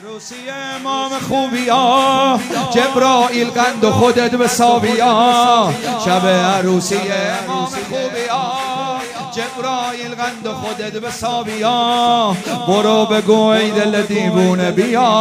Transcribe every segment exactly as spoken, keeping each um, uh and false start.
عروسی امام خوبیا جبرائیل قند و خودت به ساویا. شب عروسی امام خوبیا جبرائیل قند و خودت به ساویا. برو بگو ای دل دیوونه بیا.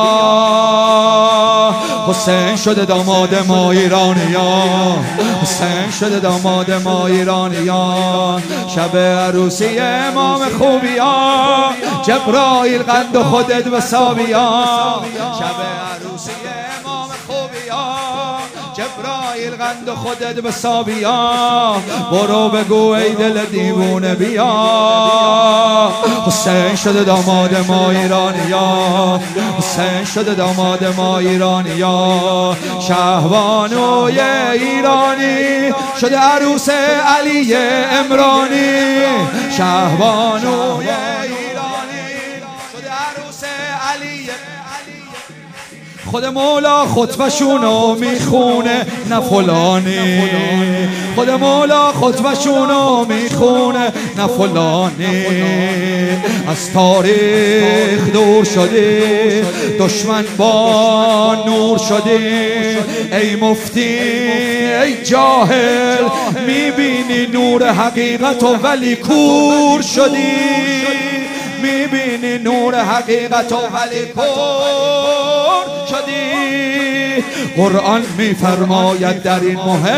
حسین شده داماد ما ایرانیان، حسین شده داماد ما ایرانیان. شب عروسی امام خوبیا جبرائیل قند و خودت به ساویا. شب عروسی امام خوبیا جبرائیل قند و خودت به ساویا. برو بگو ای دل دیوونه بیا. حسین شده داماد ما ایرانیان، حسین شده داماد ما ایرانیان. شهبانوی ایرانی شده عروس علی عمرانی. شهبانوی ایرانی شده عروس علی. خود مولا خطبشونو میخونه نه فلانی. خود مولا خطبشونو میخونه نه فلانی. از تاریخ دور شده دشمن با نور شده. ای مفتی ای جاهل میبینی نور حقیقت و ولی کور شدی. میبینی نور حقیقت و ولی کور شدی. قرآن میفرماید در این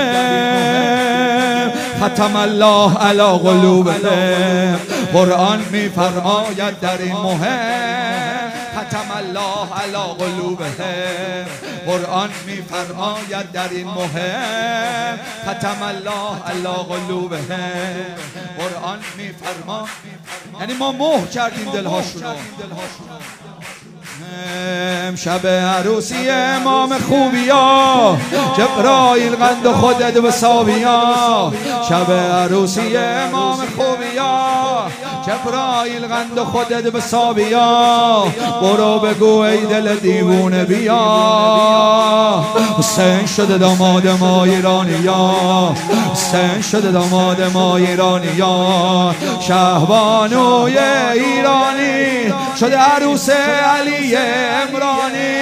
مهم ختم الله علی قلوبهم. قرآن میفرماید در این مهم ختم الله علی قلوبهم. قرآن میفرماید در این مهم ختم الله علی قلوبهم. قرآن میفرما یعنی ما مهر کردیم دلهاشونو. شب عروسی امام خوبیا جبرائیل قند و خودت به ساویا. شب عروسی امام خوبیا جبرائیل قند و خودت به ساویا. برو بگو ای دل دیوونه بیا. حسین شده داماد ما ایرانیان، حسین شده داماد ما ایرانیان. شهبانوی ایرانی شده عروس علی عمرانی.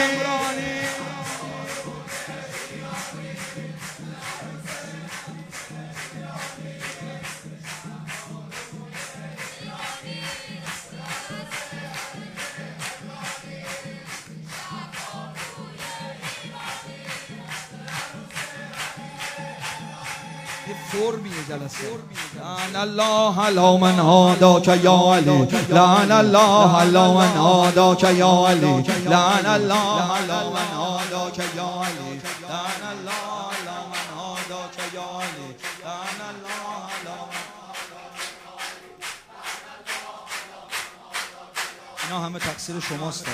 لعن الله علی من هاداک یا علی. لعن الله علی من هاداک یا علی. لعن الله علی من هاداک یا علی. لعن الله علی من هاداک یا علی. لعن الله علی من. اینا همه تقصیر شماست.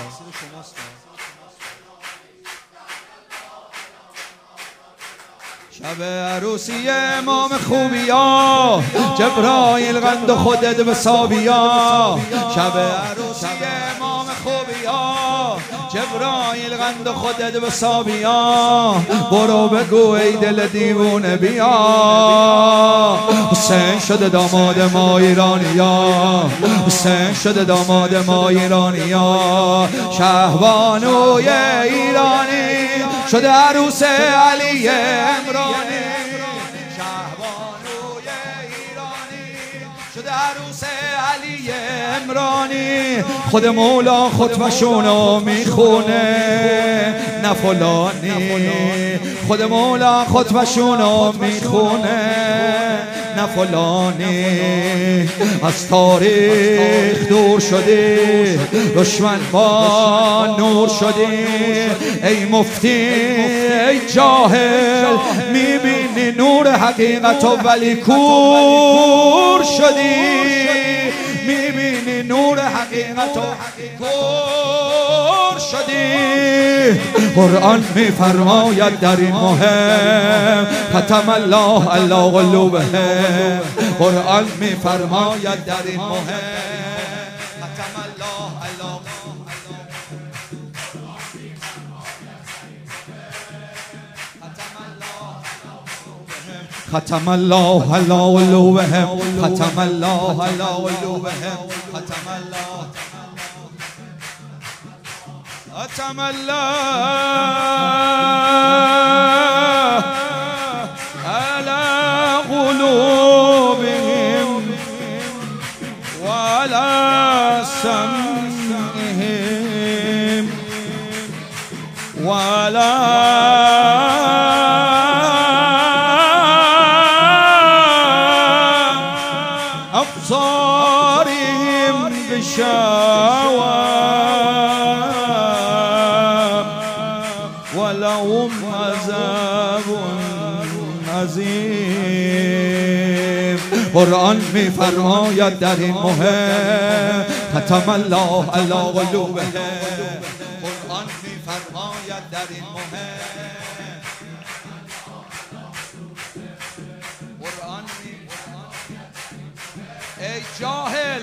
شب عروسی امام خوبیا جبرائیل قند و خودت به ساویا. شب عروسی امام خوبیا جبرائیل قند و خودت به ساویا. برو بگو ای دل دیوونه بیا. حسین شده داماد ما ایرانیان، حسین شده داماد ما ایرانیان. شهبانوی ایرانی شده عروس علی عمرانی. شهبانوی ایرانی شده عروس علی عمرانی. خود مولا خطبشونو میخونه نه فلانی. خود مولا خطبشونو میخونه نه فلانی. از تاریخ دور شده دشمن با نور شده. ای مفتی ای جاهل میبینی نور حقیقت و ولی کور شدی. میبینی نور حقیقت و کور شدی. قرآن میفرماید در این مهم ختم الله علی قلوبهم. قرآن میفرماید در این مهم ختم الله علی ختم الله علی قلوبهم. ختم الله علی قلوبهم. ختم الله ختم الله على قلوبهم وعلى سمعهم وعلى أبصارهم غشاوة ولهم عذاب عظیم. قرآن می فرماید در این مهم ختم الله علی قلوبهم. قرآن می فرماید در این مهم قرآن می ای جاهل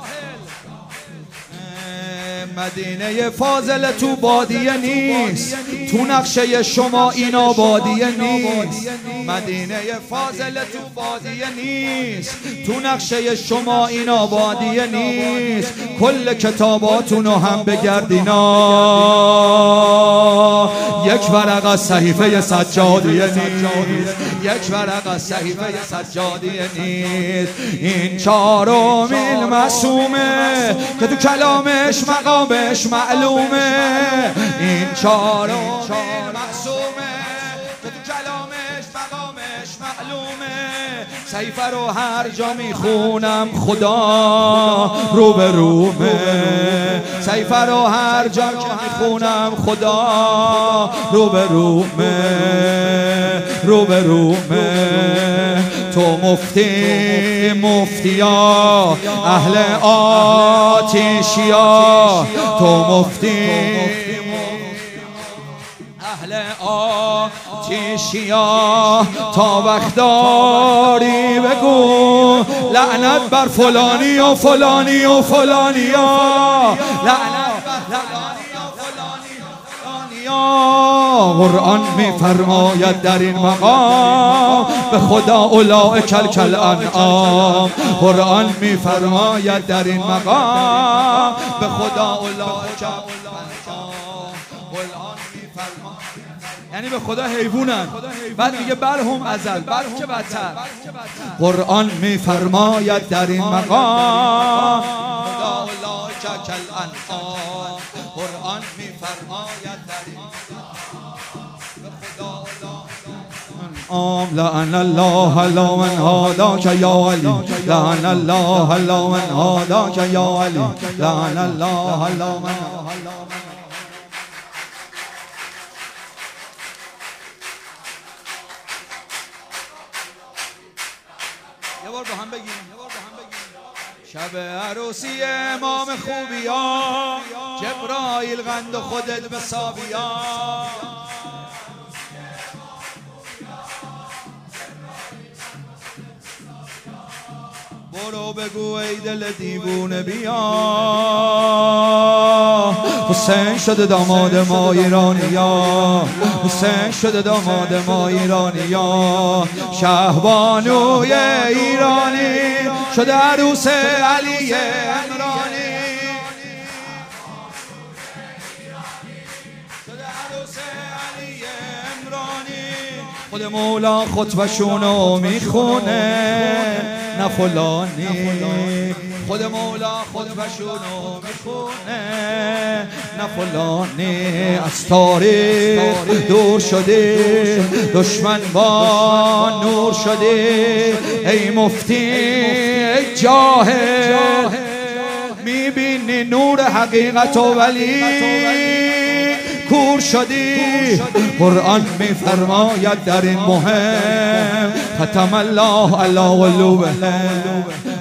مدینه فاضله تو بادیه نیست، تو نقشه شما این آبادیه نیست. مدینه فاضله تو بادیه نیست، تو نقشه شما این آبادیه نیست. کل کتاباتونو هم بگردینا یک ورق از صحیفه سجادیه نیست، یک ورق از صحیفه سجادیه نیست. این چهارمین معصومه که تو کلامش مقامش معلومه. این چهارمین معصومه که تو کلامش مقامش معلومه. صحیفه رو هر جا میخونم خدا رو به رومه. صحیفه رو هر جا که میخونم خدا رو به رومه رو به رومه. تو مفتی مفتیا اهل آتشیا، تو مفتی اهل آتشیا. تا وقت داری بگو لعنت بر فلانی و فلانی و فلانیا، لعنت بر فلانی و فلانی و فلانیا. قرآن می فرماید در این مقام به خدا اولئک الانعام. قرآن می فرماید در این مقام به خدا اولئک الانعام. قرآن می فرماید یعنی به خدا حیوانن، بعد میگه برهم ازل بر که بدتر. قرآن می فرماید در این مقام خدا اولئک الانعام. قرآن می فرماید در این مقام لعن الله علی من هاداک یا علی، لعن الله علی من هاداک یا علی، لعن الله علی من. یه بار با هم بگیم شب عروسی امام خوبیا، جبرائیل قند و خودت به صابیا. برو بگو ای دل دیوونه بیا، حسین شده داماد ما ایرانیا، حسین شده داماد ما ایرانیا. شهبانوی ایرانی شده عروس علی عمرانی، شده عروس علی عمرانی. خود مولا خطبشونو میخونه نه فلانی، خود مولا خطبشونو میخونه نه فلانی. از تاریخ دور شده دشمن با نور شده. ای مفتی ای جاهل میبینی نور حقیقت و ولی کور شدی. قرآن میفرماید در این مهم ختم الله علی قلوبهم.